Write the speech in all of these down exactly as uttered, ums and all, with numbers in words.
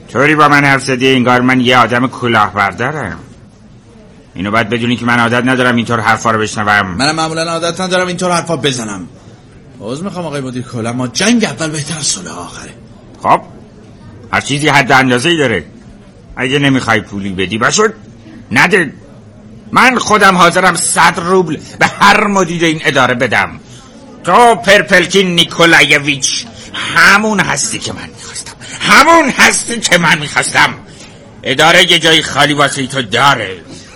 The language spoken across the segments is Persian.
طوری با من حرف زدی انگار من یه آدم کلاهبردارم. اینو باید بدونی که من عادت ندارم اینطور حرفا رو بشنوم. منم معمولا عادت ندارم اینطور حرفا بزنم. عذر میخوام آقای مدیر کل، اما جنگ اول بهتر از صلح آخره. خب هر چیزی حد اندازه‌ای داره. اگه نمیخوای پولی بدی باشد نده. من خودم حاضرم صد روبل به هر مدیر این اداره بدم. تو پرپلکین نیکولایویچ همون هستی که من میخواستم، همون هستی که من میخواستم. اداره یه جای خالی واسه تو داره.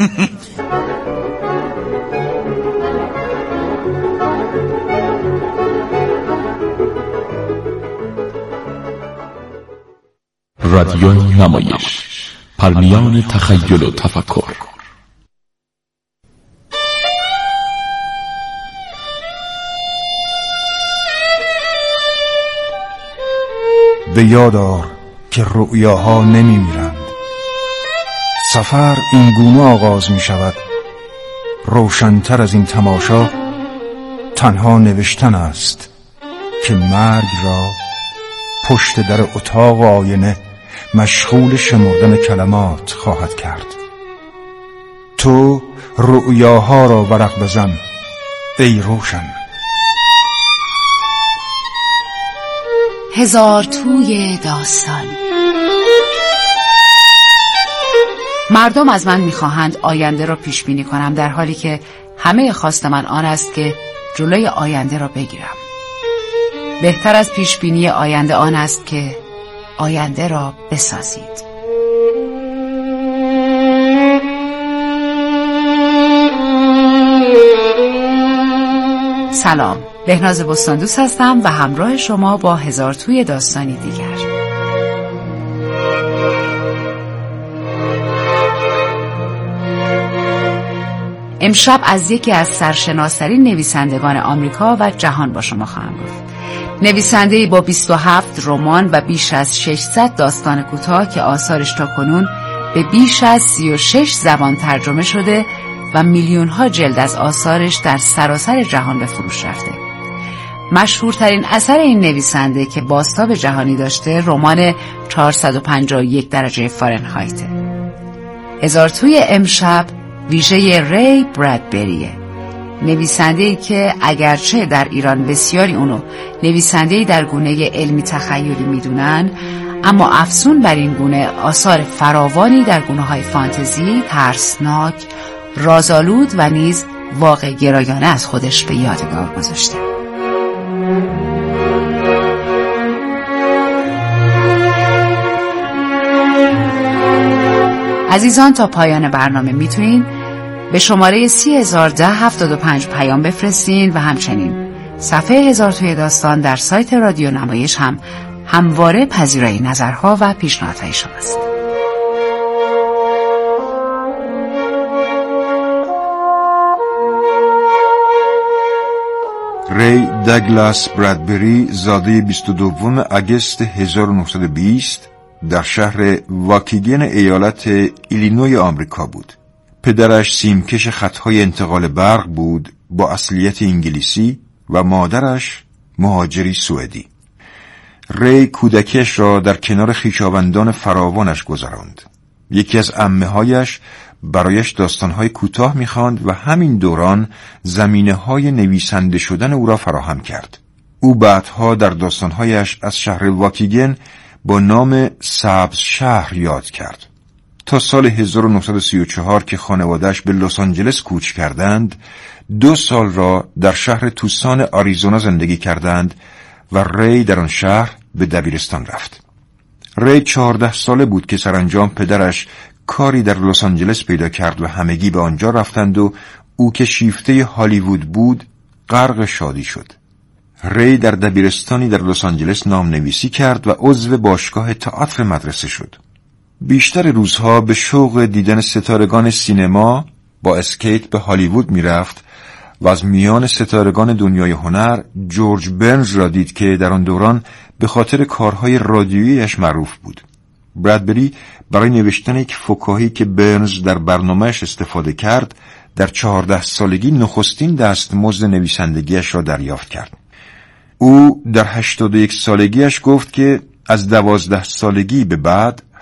رادیو نمایش، پرمیان تخیل و تفکر. به یاد آر که رؤیاها نمی میرند. سفر این گونه آغاز می شود. روشن‌تر از این تماشا تنها نوشتن است که مرگ را پشت در اتاق آینه مشغول شمردن کلمات خواهد کرد. تو رؤیاها را ورق بزن ای روشن. هزار توی داستان. مردم از من میخواهند آینده را پیش بینی کنم، در حالی که همه خواست من آن است که جلوی آینده را بگیرم. بهتر از پیش بینی آینده آن است که آینده را بسازید. سلام، بهناز بستاندوست هستم و همراه شما با هزار توی داستانی دیگر. امشب از یکی از سرشناس‌ترین نویسندگان آمریکا و جهان با شما خواهم گفت. نویسنده‌ای با بیست و هفت رمان و بیش از ششصد داستان کوتاه که آثارش تاکنون به بیش از سی و شش زبان ترجمه شده و میلیون‌ها جلد از آثارش در سراسر جهان به فروش رفته. مشهورترین اثر این نویسنده که بازتاب جهانی داشته رمان چهارصد و پنجاه و یک درجه فارنهایت. هزار توی امشب ویژه ری برادبریه، نویسنده‌ای که اگرچه در ایران بسیاری اونو نویسنده‌ای در گونه علمی تخیلی میدونن، اما افزون بر این گونه آثار فراوانی در گونه‌های فانتزی، ترسناک، رازآلود و نیز واقع گرایانه از خودش به یادگار گذاشته. عزیزان، تا پایان برنامه میتونین به شماره سی هزار ده هفتاد و پنج پیام بفرستین و همچنین صفحه هزار توی داستان در سایت رادیو نمایش هم همواره پذیرای نظرها و پیشنهادهای شماست. ری داگلاس برادبری زاده بیست و دوم آگوست هزار و نهصد و بیست در شهر واکیگن ایالت ایلینوی آمریکا بود. پدرش سیمکش خطهای انتقال برق بود با اصلیت انگلیسی و مادرش مهاجری سوئدی. ری کودکیش را در کنار خویشاوندان فراوانش گذراند. یکی از عمه‌هایش برایش داستان‌های کوتاه می‌خواند و همین دوران زمینه‌های نویسنده شدن او را فراهم کرد. او بعدها در داستان‌هایش از شهر واکیگن با نام سبز شهر یاد کرد. تا سال هزار و نهصد و سی و چهار که خانواده‌اش به لس آنجلس کوچ کردند، دو سال را در شهر توسان آریزونا زندگی کردند و ری در آن شهر به دبیرستان رفت. ری چهارده ساله بود که سرانجام پدرش کاری در لس آنجلس پیدا کرد و همگی به آنجا رفتند و او که شیفته هالیوود بود غرق شادی شد. ری در دبیرستانی در لس آنجلس نام نویسی کرد و عضو باشگاه تئاتر مدرسه شد. بیشتر روزها به شوق دیدن ستارگان سینما با اسکیت به هالیوود می رفت و از میان ستارگان دنیای هنر جورج برنز را دید که در آن دوران به خاطر کارهای رادیوییش معروف بود. برادبری برای نوشتن یک فکاهی که برنز در برنامهش استفاده کرد در چهارده سالگی نخستین دستمزد نویسندگیش را دریافت کرد. او در هشتاد و یک سالگیش گفت که از دوازده سالگی به بعد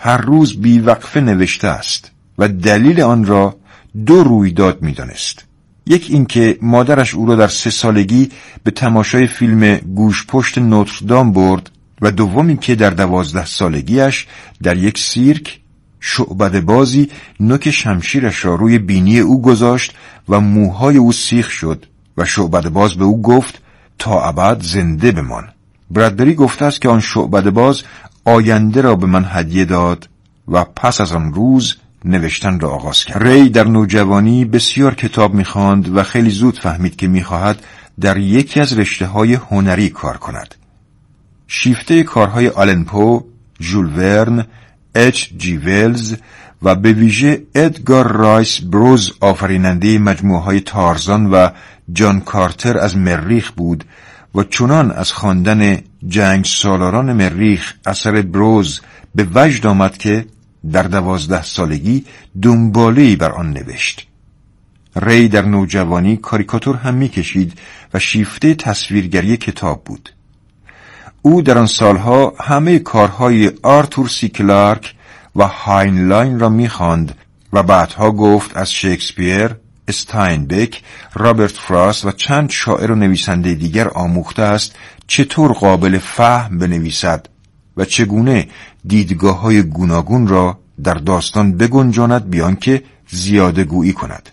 هر روز بیوقفه نوشته است و دلیل آن را دو رویداد می‌دانست. یک اینکه مادرش او را در سه سالگی به تماشای فیلم گوشپشت نوتردام برد و دوم اینکه در دوازده سالگیش در یک سیرک شعبده بازی نوک شمشیرش را روی بینی او گذاشت و موهای او سیخ شد و شعبده باز به او گفت تا ابد زنده بمان. برادبری گفته است که آن شعبده باز آینده را به من هدیه داد و پس از آن روز نوشتن را آغاز کرد. ری در نوجوانی بسیار کتاب می‌خواند و خیلی زود فهمید که می‌خواهد در یکی از رشته‌های هنری کار کند. شیفته کارهای آلن پو، ژول ورن، اچ جی ولز و به ویژه ادگار رایس بروز آفریننده مجموعه‌های تارزان و جان کارتر از مریخ بود و چنان از خواندن جنگ سالاران مریخ اثر بروز به وجد آمد که در دوازده سالگی دنباله‌ای بر آن نوشت. ری در نوجوانی کاریکاتور هم می‌کشید و شیفته تصویرگری کتاب بود. او در آن سالها همه کارهای آرتور سی کلارک و هاینلاین را می‌خواند و بعدها گفت از شکسپیر، استاینبک، رابرت فراست و چند شاعر و نویسنده دیگر آموخته است چطور قابل فهم بنویسد و چگونه دیدگاه‌های گوناگون را در داستان بگنجاند بیان که زیاده گویی کند.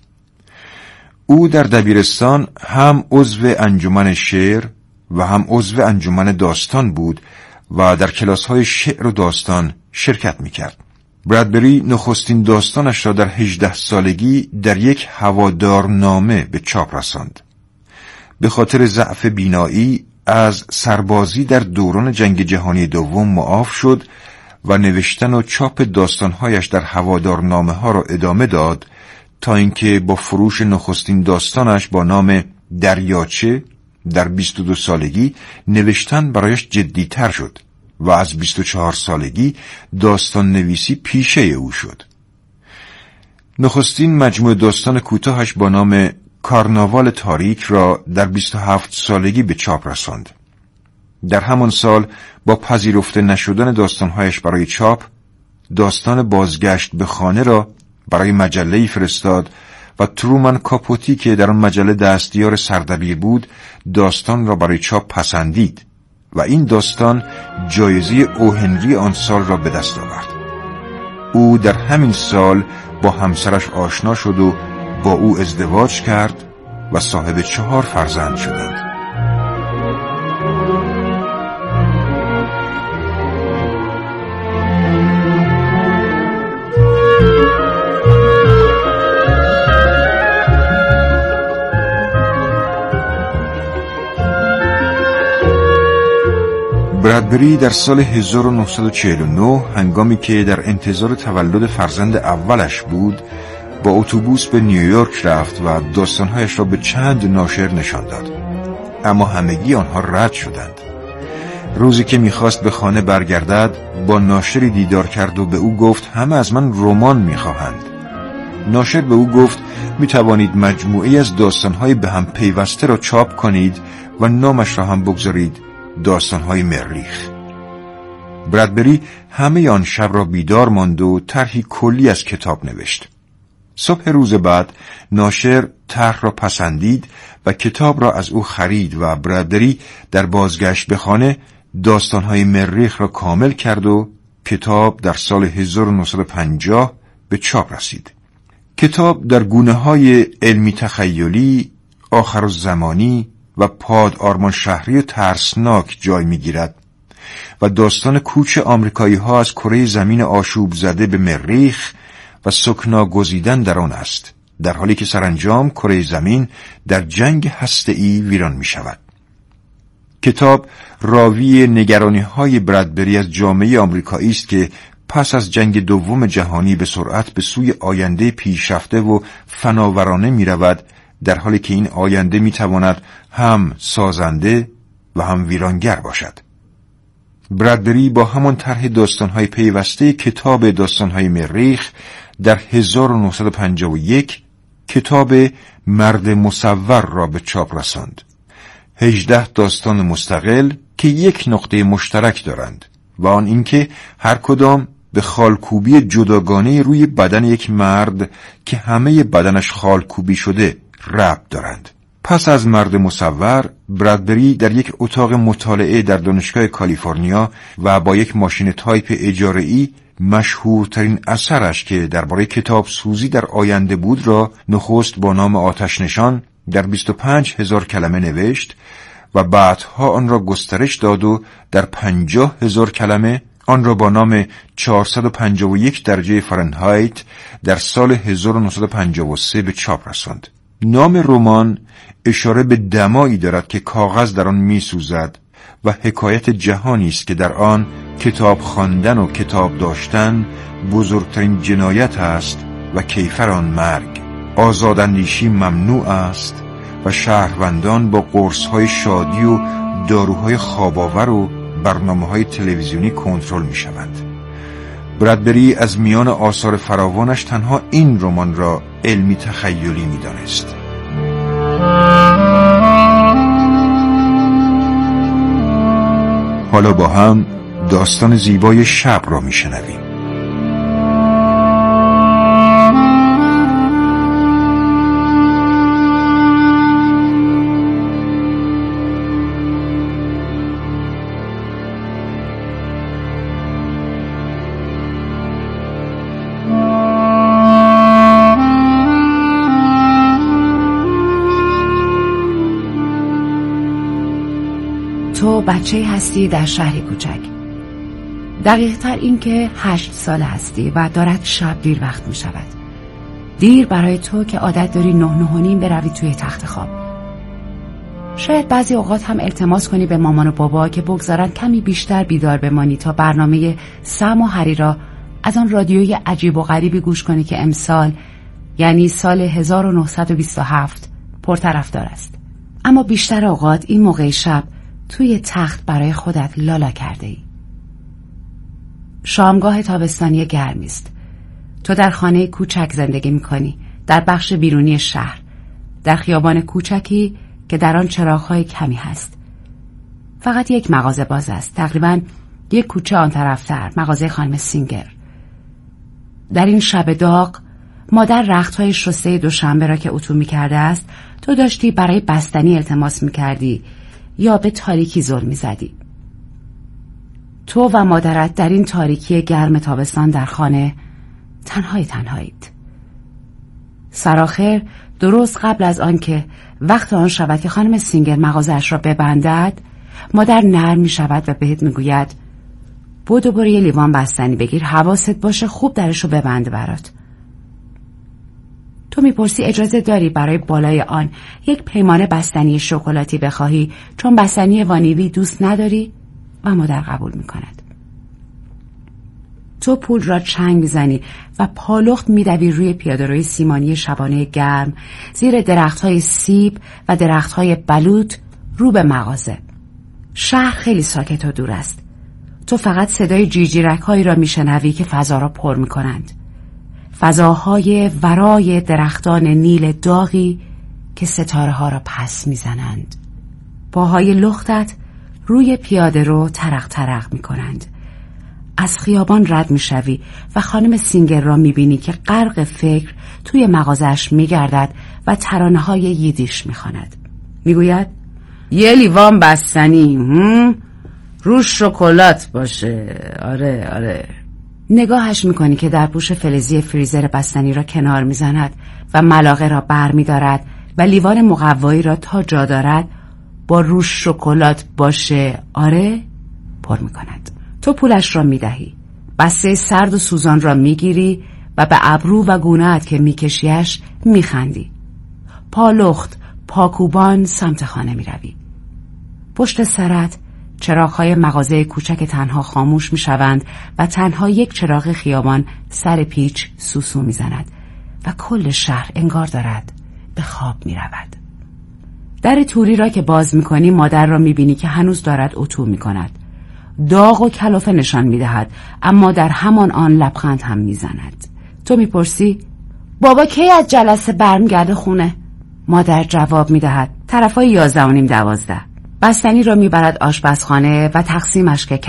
او در دبیرستان هم عضو انجمن شعر و هم عضو انجمن داستان بود و در کلاس‌های شعر و داستان شرکت می‌کرد. برادبری نخستین داستانش را در هجده سالگی در یک هوادارنامه به چاپ رساند. به خاطر ضعف بینایی از سربازی در دوران جنگ جهانی دوم معاف شد و نوشتن و چاپ داستانهایش در هوادارنامه ها را ادامه داد تا اینکه با فروش نخستین داستانش با نام دریاچه در بیست و دو سالگی نوشتن برایش جدی‌تر شد و از بیست و چهار سالگی داستان نویسی پیشه او شد. نخستین مجموعه داستان کوتاهش با نام کارناوال تاریک را در بیست و هفت سالگی به چاپ رساند. در همان سال با پذیرفته نشدن داستانهایش برای چاپ، داستان بازگشت به خانه را برای مجله‌ای فرستاد و ترومن کاپوتی که در آن مجله دستیار سردبیر بود داستان را برای چاپ پسندید و این داستان جایزه او هنری آن سال را به دست آورد. او در همین سال با همسرش آشنا شد و با او ازدواج کرد و صاحب چهار فرزند شدند. برادبری در سال هزار و نهصد و چهل و نه هنگامی که در انتظار تولد فرزند اولش بود با اتوبوس به نیویورک رفت و داستانهایش را به چند ناشر نشان داد، اما همگی آنها رد شدند. روزی که میخواست به خانه برگردد با ناشری دیدار کرد و به او گفت همه از من رمان میخواهند. ناشر به او گفت میتوانید مجموعی از داستانهای به هم پیوسته را چاپ کنید و نامش را هم بگذارید داستانهای مریخ. برادبری همه آن شب را بیدار ماند و طرحی کلی از کتاب نوشت. صبح روز بعد ناشر طرح را پسندید و کتاب را از او خرید و برادبری در بازگشت به خانه داستانهای مریخ را کامل کرد و کتاب در سال هزار و نهصد و پنجاه به چاپ رسید. کتاب در گونه‌های علمی تخیلی، آخرالزمانی و پاد آرمان شهری ترسناک جای می‌گیرد و داستان کوچ آمریکایی‌ها از کره زمین آشوب زده به مریخ و سکنا گزیدن در آن است، در حالی که سرانجام کره زمین در جنگ هسته‌ای ویران می‌شود. کتاب راوی نگرانی‌های برادبری از جامعه آمریکایی است که پس از جنگ دوم جهانی به سرعت به سوی آینده پیشرفته و فناورانه می‌رود، در حالی که این آینده می‌تواند هم سازنده و هم ویرانگر باشد. برادبری با همان طرح داستان‌های پیوسته کتاب داستان‌های مریخ در هزار و نهصد و پنجاه و یک کتاب مرد مصور را به چاپ رساند. هجده داستان مستقل که یک نقطه مشترک دارند و آن اینکه هر کدام به خالکوبی جداگانه روی بدن یک مرد که همه بدنش خالکوبی شده ربط دارند. پس از مرد مصور، برادبری در یک اتاق مطالعه در دانشگاه کالیفرنیا و با یک ماشین تایپ اجاره‌ای مشهورترین اثرش که درباره کتاب سوزی در آینده بود را نخست با نام آتش نشان در بیست و پنج هزار کلمه نوشت و بعدها آن را گسترش داد و در پنجاه هزار کلمه آن را با نام چهارصد و پنجاه و یک درجه فارنهایت در سال هزار و نهصد و پنجاه و سه به چاپ رساند. نام رمان اشاره به دمایی دارد که کاغذ در آن می‌سوزد و حکایت جهانی است که در آن کتاب خواندن و کتاب داشتن بزرگترین جنایت است و کیفر آن مرگ. آزاداندیشی ممنوع است و شهروندان با قرص‌های شادی و داروهای خواب‌آور و برنامه‌های تلویزیونی کنترل می‌شوند. برادبری از میان آثار فراوانش تنها این رمان را علمی تخیلی می‌دانست. حالا با هم داستان زیبای شب را می‌شنویم. تو بچه هستی در شهری کوچک. دقیق‌تر این که هشت ساله هستی و دارد شب دیر وقت می شود. دیر برای تو که عادت داری نه نه و نیم بروی توی تخت خواب. شاید بعضی اوقات هم التماس کنی به مامان و بابا که بگذارن کمی بیشتر بیدار بمانی تا برنامه سم و هری را از آن رادیوی عجیب و غریبی گوش کنی که امسال، یعنی سال هزار و نهصد و بیست و هفت، پرطرفدار است. اما بیشتر اوقات این موقع شب توی تخت برای خودت لالا کرده ای. شامگاه تابستانی گرمی است. تو در خانه کوچک زندگی میکنی، در بخش بیرونی شهر، در خیابان کوچکی که در آن چراغ‌های کمی هست. فقط یک مغازه باز است، تقریباً یک کوچه آن طرفتر، مغازه خانم سینگر. در این شب داغ، مادر رخت‌های شسته دوشنبه را که اتو می‌کرده است، تو داشتی برای بستنی التماس می‌کردی یا به تاریکی زل می‌زدی. تو و مادرت در این تاریکی گرم تابستان در خانه تنهای تنهایید. سرآخر درست قبل از آن که وقت آن شود که خانم سینگر مغازه‌اش را ببندد، مادر نرم می‌شود و بهت می‌گوید بودو برو یه لیوان بستنی بگیر، حواست باشه خوب درش رو ببنده برات. تو میپرسی اجازه داری برای بالای آن یک پیمانه بستنی شکلاتی بخواهی چون بستنی وانیلی دوست نداری؟ و مادر قبول میکند. تو پول را چنگ میزنی و پالخت میدوی روی پیاده‌روی سیمانی شبانه گرم زیر درختهای سیب و درختهای بلوط رو به مغازه. شهر خیلی ساکت و دور است. تو فقط صدای جیجیرک هایی را میشنوی که فضا را پر میکنند. فضاهای ورای درختان نیل داغی که ستاره ها را پس میزنند. پاهای لختت روی پیاده رو ترق ترق میکنند. از خیابان رد میشوی و خانم سینگر را میبینی که غرق فکر توی مغازش میگردد و ترانه های ییدیش میخواند. میگوید یه لیوان بستنی، هم؟ روش شکلات باشه. آره آره. نگاهش میکنی که در پوش فلزی فریزر بستنی را کنار میزند و ملاقه را بر میدارد و لیوان مقوایی را تا جا دارد با روش شکلات باشه آره پر میکند. تو پولش را میدهی، بسته سرد و سوزان را میگیری و به ابرو و گونه‌ات که میکشیش میخندی. پالخت پاکوبان سمت خانه میروی. پشت سرت چراغ‌های مغازه کوچک تنها خاموش می‌شوند و تنها یک چراغ خیابان سر پیچ سوسو می‌زند و کل شهر انگار دارد به خواب می‌رود. در توری را که باز می‌کنی مادر را می‌بینی که هنوز دارد اتو می‌کند. داغ و کلافه نشان می‌دهد اما در همان آن لبخند هم می‌زند. تو می‌پرسی بابا کی از جلسه برمیگرده خونه؟ مادر جواب می‌دهد طرفای یازده و نیم دوازده. بستنی را میبرد آشپزخانه و تقسیمش که کرد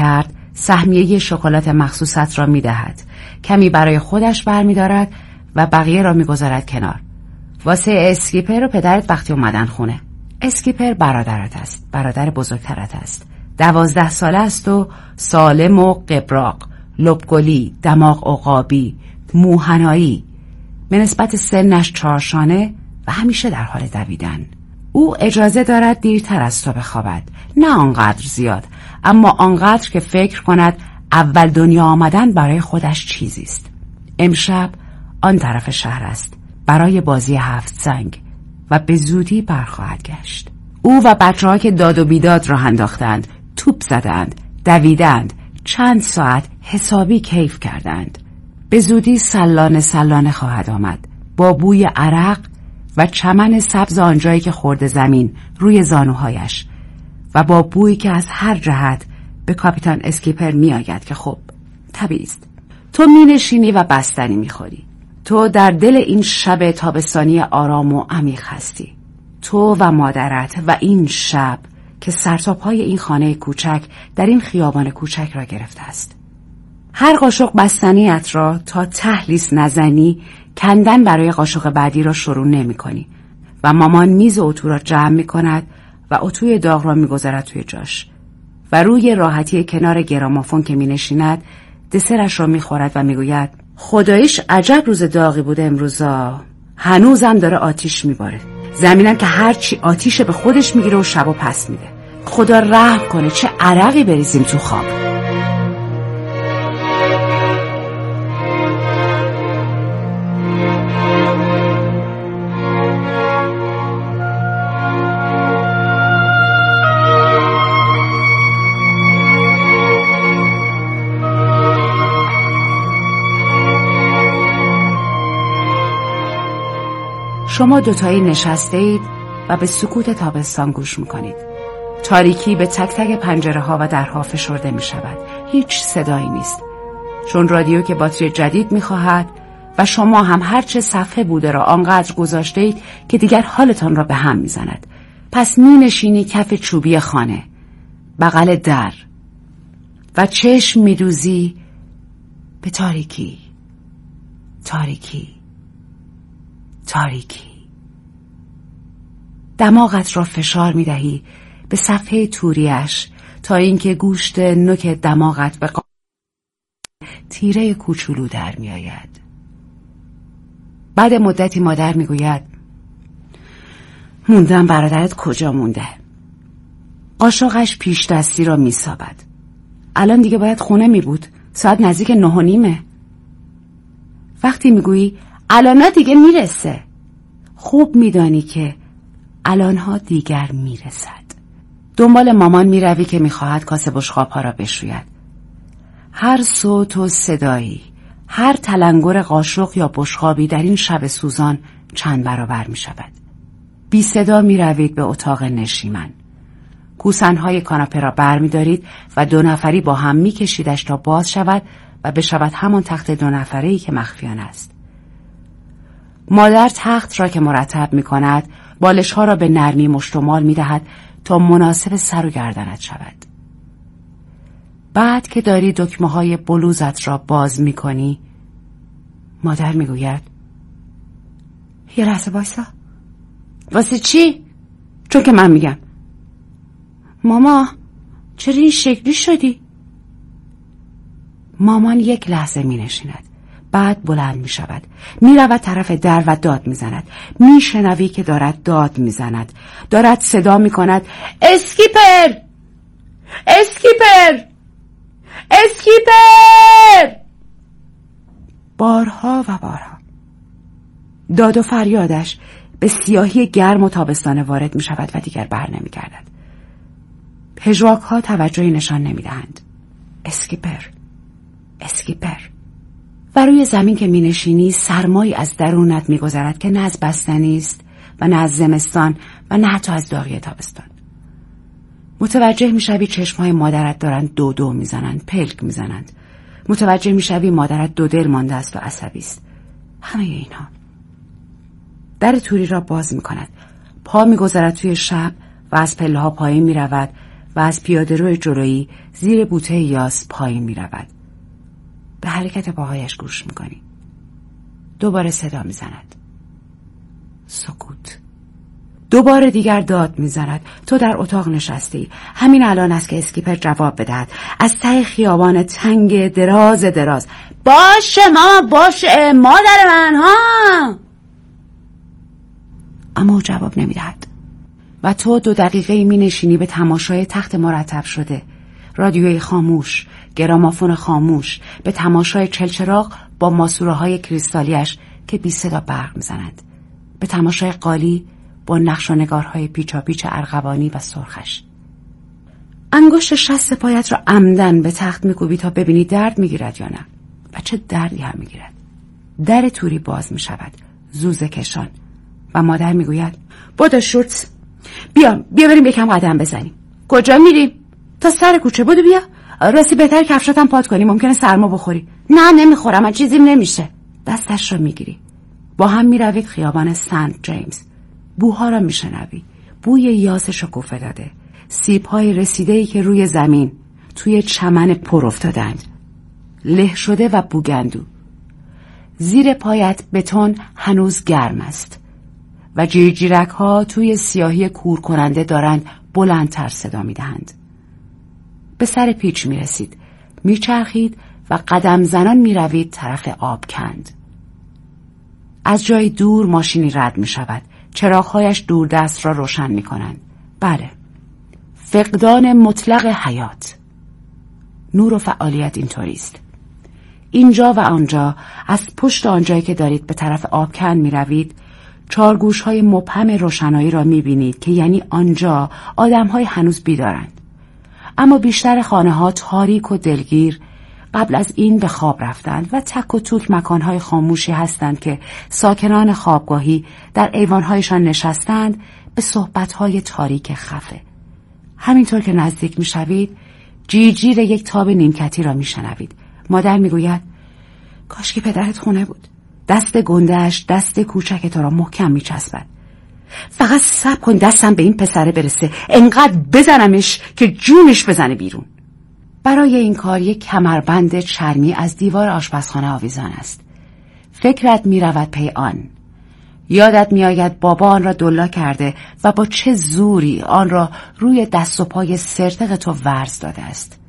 سهمیه شکلات مخصوصت را می دهد. کمی برای خودش برمی دارد و بقیه را می گذارد کنار. واسه اسکیپر و پدرت وقتی اومدن خونه. اسکیپر برادرت است، برادر بزرگترت است. دوازده ساله است و سالم و قبراق، لبگلی، دماغ عقابی، موهنایی. به نسبت سنش چارشانه و همیشه در حال دویدن. او اجازه دارد دیرتر از تو بخوابد، نه آنقدر زیاد، اما آنقدر که فکر کند اول دنیا آمدن برای خودش چیزی است. امشب آن طرف شهر است برای بازی هفت سنگ و به زودی برخواهد گشت. او و بچه‌ها که داد و بیداد راه انداختند، توپ زدند، دویدند، چند ساعت حسابی کیف کردند. به زودی سلانه سلانه خواهد آمد با بوی عرق و چمن سبز آنجایی که خورده زمین روی زانوهایش و با بویی که از هر جهت به کاپیتان اسکیپر می آید که خب طبیعی است. تو می نشینی و بستنی می خوری. تو در دل این شب تابستانی آرام و عمیق هستی. تو و مادرت و این شب که سرتاپای این خانه کوچک در این خیابان کوچک را گرفته است. هر قاشق بستنیت را تا ته لیس نزنی کندن برای قاشق بعدی را شروع نمی کنی و مامان میز اتو را جمع می کند و اتوی داغ را می گذارد توی جاش و روی راحتی کنار گرامافون که می نشیند دسرش را می خورد و می گوید خداییش عجب روز داغی بوده امروزا، هنوزم داره آتیش می باره، زمینم که هرچی آتیش به خودش می گیره و شبو پس میده. خدا رحم کنه چه عرقی بریزیم تو خواب. شما دوتایی نشسته اید و به سکوت تابستان گوش میکنید. تاریکی به تک تک پنجره ها و درها فشرده می شود. هیچ صدایی نیست. چون رادیو که باتری جدید می خواهد و شما هم هرچه صفحه بوده را آنقدر گذاشته اید که دیگر حالتان را به هم می زند. پس می نشینی کف چوبی خانه، بغل در و چشم می دوزی به تاریکی، تاریکی، تاریکی. دماغت را فشار می دهی به صفحه توریش تا اینکه گوشت نوک دماغت به قا... تیره کوچولو در می آید. بعد مدتی مادر می گوید موندم برادرت کجا مونده؟ قاشقش پیش دستی را می سابد. الان دیگه باید خونه می بود، ساعت نزدیک نه و نیمه. وقتی می گویی الان دیگه می رسه، خوب می دانی که الانها دیگر می رسد. دنبال مامان می روی که می خواهد کاسه بشقاب ها را بشوید. هر صوت و صدایی، هر تلنگر قاشق یا بشقابی در این شب سوزان چند برابر می شود. بی صدا می روید به اتاق نشیمن. کوسنهای کاناپه را بر می دارید و دو نفری با هم می کشیدش تا باز شود و بشود همان تخت دو نفره‌ای که مخفیانه است. مادر تخت را که مرتب می کند بالش ها را به نرمی مشتمال می دهد تا مناسب سر و گردنت شود. بعد که داری دکمه های بلوزت را باز می کنی مادر می گوید یه لحظه بایستا. واسه چی؟ چون که من میگم. ماما چرا این شکلی شدی؟ مامان یک لحظه می نشیند، بعد بلند می شود، می رود طرف در و داد می زند. می شنوی که دارد داد می زند، دارد صدا می کند اسکیپر، اسکیپر، اسکیپر. بارها و بارها داد و فریادش به سیاهی گرم و تابستانه وارد می شود و دیگر بر نمی گردد. پژواک ها توجهی نشان نمی دهند. اسکیپر، اسکیپر. و روی زمین که می نشینی سرمایی از درونت می گذرد که نه از بستنی است و نه از زمستان و نه حتی از داغی تابستان. متوجه می شوی چشمهای مادرت دارند دو دو می زنند، پلک می زنند. متوجه می شوی مادرت دو دل مانده است و عصبی است. همه اینها. در توری را باز می کند. پا می گذارد توی شب و از پله ها پایین می رود و از پیاده‌روی جلویی زیر بوته یاس پایین می رود. به حرکت پاهایش گوش می کنی. دوباره صدا می زند. سکوت. دوباره دیگر داد می زند. تو در اتاق نشستی. همین الان است که اسکیپر جواب بدهد. از ته خیابان تنگ دراز دراز. باشه ماما باشه مادر من ها. اما او جواب نمی دهد. و تو دو دقیقه می نشینی به تماشای تخت مرتب شده، رادیوی خاموش، گرامافون خاموش، به تماشای چلچراغ با ماسوره های کریستالیش که بی صدا برق می زند، به تماشای قالی با نقش و نگارهای پیچا پیچ ارغوانی و سرخش. انگشت شست پایت را عمدن به تخت می کوبی تا ببینی درد می گیرد یا نه. و چه دردی هم می گیرد. در توری باز می شود، زوزه کشان، و مادر می گوید بودو شورتس، بیا بیا بریم یکم قدم بزنیم. کجا میریم؟ تا سر کوچه. بودو بیا. راستی بهتر کفشاتم پات کنی، ممکنه سرما بخوری. نه نمیخورم، من چیزیم نمیشه. دستش رو میگیری. با هم میروید خیابان سنت جیمز. بوها را میشنوی. بوی یاس شکوفه داده، سیب‌های رسیده‌ای که روی زمین توی چمن پر افتادند، له شده و بوگندو. زیر پایت بتون هنوز گرم است و جیرجیرک ها توی سیاهی کور کننده دارند بلندتر صدا می دهند. به سر پیچ می رسید، می چرخید و قدم زنان می روید طرف آبکند. از جای دور ماشینی رد می شود، چراغهایش دوردست را روشن می کنند. بله، فقدان مطلق حیات. نور و فعالیت اینطوری است. اینجا و آنجا، از پشت آنجایی که دارید به طرف آبکند می روید، چارگوش های مبهم روشنایی را می بینید که یعنی آنجا آدم های هنوز بیدارند. اما بیشتر خانه ها تاریک و دلگیر قبل از این به خواب رفتند و تک و توک مکان های خاموشی هستند که ساکنان خوابگاهی در ایوانهایشان نشستند به صحبت های تاریک خفه. همینطور که نزدیک می شوید، جیجیر یک تاب نیمکتی را می شنوید. مادر می گوید کاش که پدرت خونه بود. دست گنده‌اش دست کوچک تو را محکم می چسبد. فقط صبر کن دستم به این پسره برسه، انقدر بزنمش که جونش بزنه بیرون. برای این کار یک کمربند چرمی از دیوار آشپزخانه آویزان است. فکرت می رود پی آن. یادت می آید بابا آن را دلا کرده و با چه زوری آن را روی دست و پای سرتق تو ورز داده است.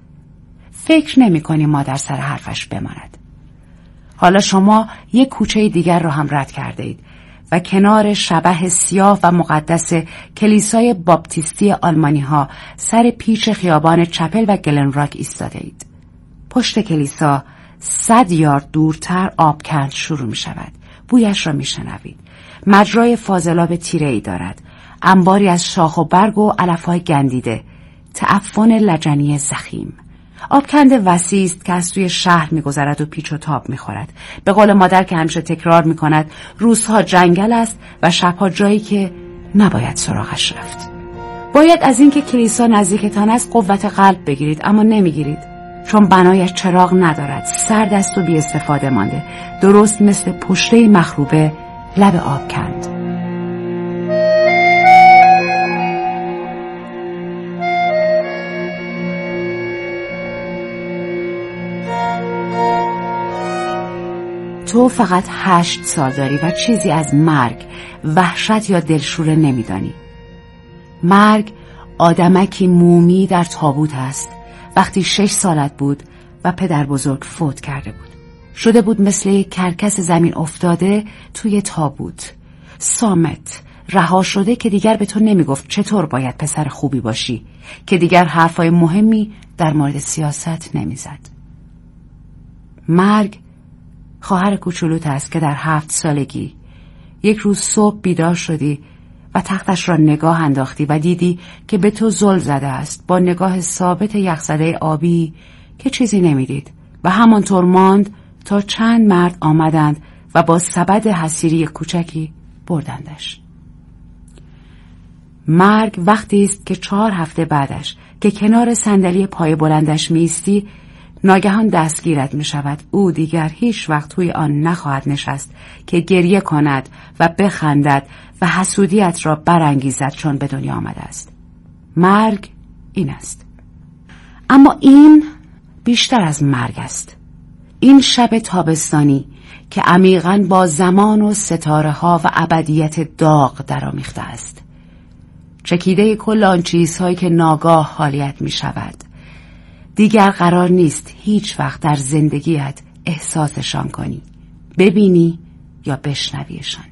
فکر نمی کنی مادر سر حرفش بماند. حالا شما یک کوچه دیگر را هم رد کرده اید و کنار شبح سیاه و مقدس کلیسای باپتیستی آلمانی ها سر پیچ خیابان چپل و گلن راک ایستاده اید. پشت کلیسا صد یارد دورتر آبکند شروع می شود. بویش را می شنوید. مجرای فاضلاب تیره ای دارد. انباری از شاخ و برگ و علفهای گندیده. تعفن لجنی زخیم. آبکند وسیع است که از سوی شهر می‌گذرد و پیچ و تاب می‌خورد. به قول مادر که همیشه تکرار می‌کند، روزها جنگل است و شبها جایی که نباید سراغش رفت. باید از اینکه کلیسا نزدیکتان است قوت قلب بگیرید، اما نمی‌گیرید، چون بنایش چراغ ندارد، سرد است و بی استفاده مانده، درست مثل پشته مخروبه لب آبکند. تو فقط هشت سال داری و چیزی از مرگ، وحشت یا دلشوره نمیدانی. مرگ آدمکی مومی در تابوت است. وقتی شش سالت بود و پدر بزرگ فوت کرده بود، شده بود مثل یک کرکس زمین افتاده توی تابوت، صامت، رها شده که دیگر به تو نمیگفت چطور باید پسر خوبی باشی، که دیگر حرفای مهمی در مورد سیاست نمیزد. مرگ خواهر کوچولوت است که در هفت سالگی یک روز صبح بیدار شدی و تختش را نگاه انداختی و دیدی که به تو زل زده است، با نگاه ثابت یخزده آبی که چیزی نمیدید و همانطور ماند تا چند مرد آمدند و با سبد حصیری کوچکی بردندش. مرگ وقتی است که چهار هفته بعدش که کنار صندلی پای بلندش میستی، ناگهان دستگیرت می شود. او دیگر هیچ وقت توی آن نخواهد نشست که گریه کند و بخندد و حسودیت را برانگیزد چون به دنیا آمده است. مرگ این است. اما این بیشتر از مرگ است. این شب تابستانی که عمیقاً با زمان و ستاره ها و ابدیت داغ درآمیخته است، چکیده کل آن چیزهایی که ناگاه حالیت می شود، دیگر قرار نیست هیچ وقت در زندگیت احساسشان کنی، ببینی یا بشنویشان.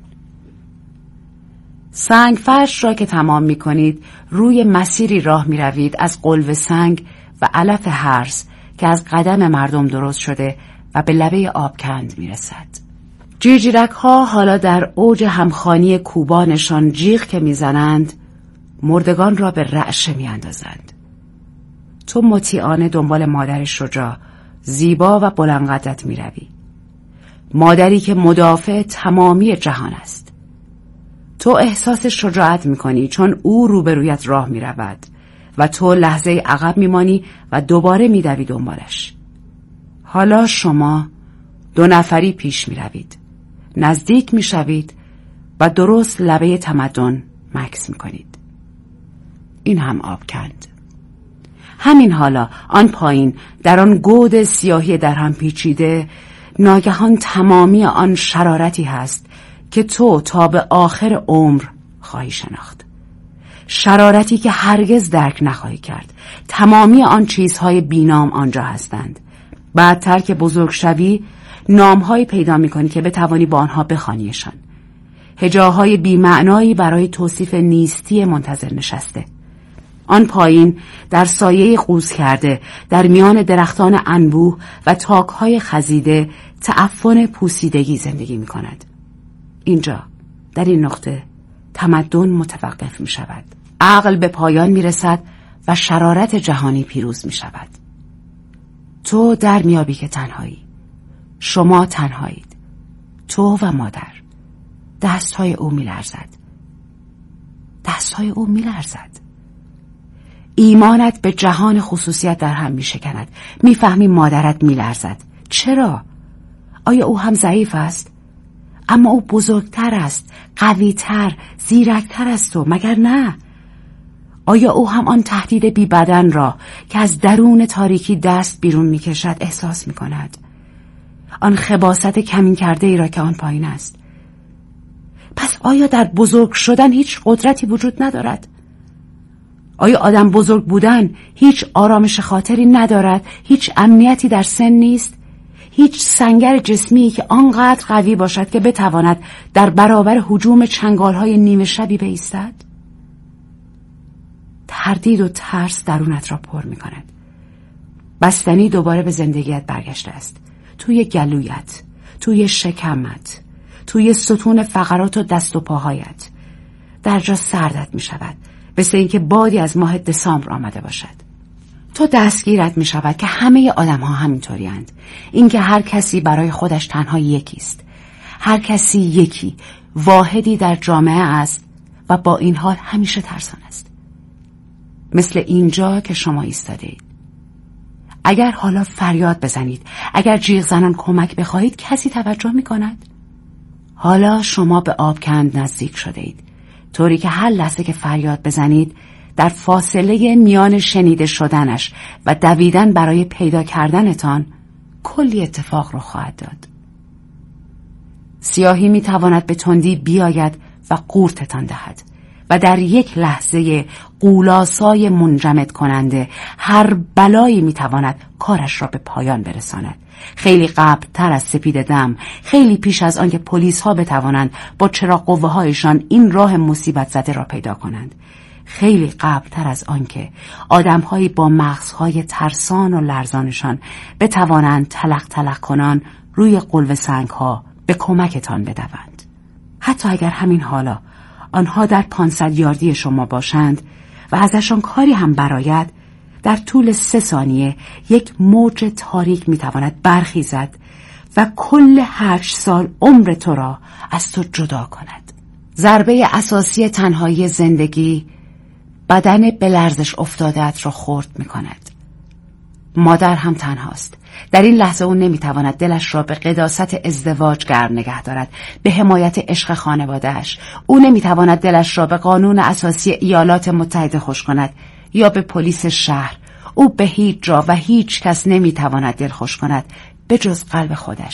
سنگ فرش را که تمام می کنید، روی مسیری راه می روید از قلوه سنگ و علف هرز که از قدم مردم درست شده و به لبه آبکند می رسد. جیرجیرک ها حالا در اوج همخوانی کوبانشان جیغ که می زنند، مردگان را به رعشه می اندازند. تو مطیعانه دنبال مادر شجاع، زیبا و بلندقدت می روی. مادری که مدافع تمامی جهان است. تو احساس شجاعت می کنی چون او روبرویت راه می رود و تو لحظه عقب می مانی و دوباره می دوی دنبالش. حالا شما دو نفری پیش می روید. نزدیک می شوید و درست لبه تمدن مکث می کنید. این هم آبکند. همین حالا آن پایین در آن گود سیاهی در هم پیچیده، ناگهان تمامی آن شرارتی هست که تو تا به آخر عمر خواهی شناخت. شرارتی که هرگز درک نخواهی کرد. تمامی آن چیزهای بینام آنجا هستند. بعدتر که بزرگ شوی، نامهایی پیدا می‌کنی که بتوانی با آنها بخوانیشان. هجاهای بی‌معنایی برای توصیف نیستی منتظر نشسته. آن پایین در سایه قوز کرده، در میان درختان انبوه و تاک‌های خزیده، تعفن پوسیدگی زندگی می‌کند. اینجا در این نقطه تمدن متوقف می‌شود. عقل به پایان می‌رسد و شرارت جهانی پیروز می‌شود. تو در میابی که تنهایی. شما تنهایید. تو و مادر. دستهای او میلرزد. دستهای او میلرزد. ایمانت به جهان خصوصیت در هم میشکند. میفهمی مادرت میلرزد. چرا؟ آیا او هم ضعیف است؟ اما او بزرگتر است، قویتر، زیرکتر است تو، مگر نه؟ آیا او هم آن تهدید بی بدن را که از درون تاریکی دست بیرون می کشد احساس می کند؟ آن خباثت کمین کرده ای را که آن پایین است. پس آیا در بزرگ شدن هیچ قدرتی وجود ندارد؟ آیا آدم بزرگ بودن هیچ آرامش خاطری ندارد؟ هیچ امنیتی در سن نیست؟ هیچ سنگر جسمی که آنقدر قوی باشد که بتواند در برابر هجوم چنگالهای نیمه شبی بایستد؟ تردید و ترس درونت را پر می کند. بستنی دوباره به زندگیت برگشته است. توی گلویت، توی شکمت، توی ستون فقرات و دست و پاهایت. در جا سردت می شود، مثل اینکه بادی از ماه دسامبر آمده باشد. تو دستگیرت می شود که همه آدم ها همینطوری اند. اینکه هر کسی برای خودش تنها یکی است. هر کسی یکی، واحدی در جامعه است و با این حال همیشه ترسان است. مثل اینجا که شما ایستاده اید. اگر حالا فریاد بزنید، اگر جیغ زنان کمک بخواهید، کسی توجه می کند؟ حالا شما به آبکند نزدیک شده اید، طوری که هر لحظه که فریاد بزنید، در فاصله میان شنیده شدنش و دویدن برای پیدا کردنتان کلی اتفاق رو خواهد داد. سیاهی می تواند به تندی بیاید و قورتتان دهد و در یک لحظه قولاسای منجمد کننده هر بلایی می تواند کارش را به پایان برساند. خیلی قبل تر از سپید دم، خیلی پیش از آن که پلیس ها بتوانند با چراغ قوه هایشان این راه مصیبت زده را پیدا کنند. خیلی قبل تر از آن که آدم هایی با مغزهای ترسان و لرزانشان بتوانند تلق تلق کنان روی قلوه سنگ ها به کمکتان بدوند. حتی اگر همین حالا آنها در پانصد یاردی شما باشند و ازشان کاری هم برآید، در طول سه ثانیه یک موج تاریک میتواند برخیزد و کل هشت سال عمر تو را از تو جدا کند. ضربه اساسی تنهایی زندگی بدن به لرزش افتاده‌ات را خرد میکند. مادر هم تنهاست. در این لحظه او نمیتواند دلش را به قداست ازدواج گرم نگه دارد، به حمایت عشق خانوادهش. او نمیتواند دلش را به قانون اساسی ایالات متحده خوش کند. یا به پلیس شهر، او به هیچ جا و هیچ کس نمیتواند دلخوش کند به جز قلب خودش.